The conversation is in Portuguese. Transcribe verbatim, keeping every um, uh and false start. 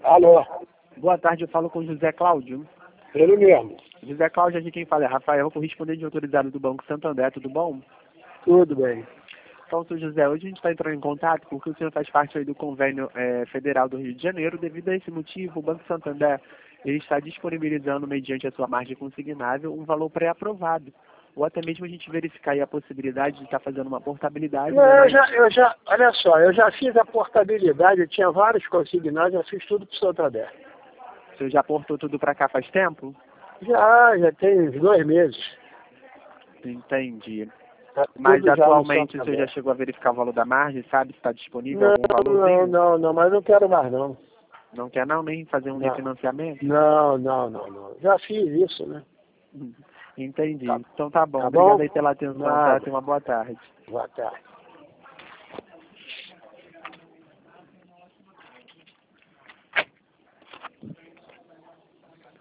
Alô, Boa tarde, eu falo com o José Cláudio. ele mesmo. José Cláudio, aqui quem fala é Rafael, correspondente autorizado do Banco Santander, tudo bom? Tudo bem. Então, senhor José, hoje a gente está entrando em contato porque o senhor faz parte aí do convênio eh, federal do Rio de Janeiro. Devido a esse motivo, o Banco Santander ele está disponibilizando, mediante a sua margem consignável, um valor pré-aprovado. Ou até mesmo a gente verificar aí a possibilidade de estar fazendo uma portabilidade. Não, né, eu mas- já, eu já, olha só, eu já fiz a portabilidade, eu tinha vários consignados, já fiz tudo para o Santander. O senhor já aportou tudo para cá faz tempo? Já, já tem uns dois meses. Entendi. Tá Mas tudo já no atualmente o senhor Santander. já chegou a verificar o valor da margem, sabe se está disponível Não, algum não, valorzinho? não, não, mas não quero mais não. Não quer não nem fazer um Não. refinanciamento? Não, não, não, não. Já fiz isso, né? Hum, Entendi. Tá, Então tá bom. tá Obrigado bom? aí pela atenção, tá? Nada. Tenha uma boa tarde. Boa tarde.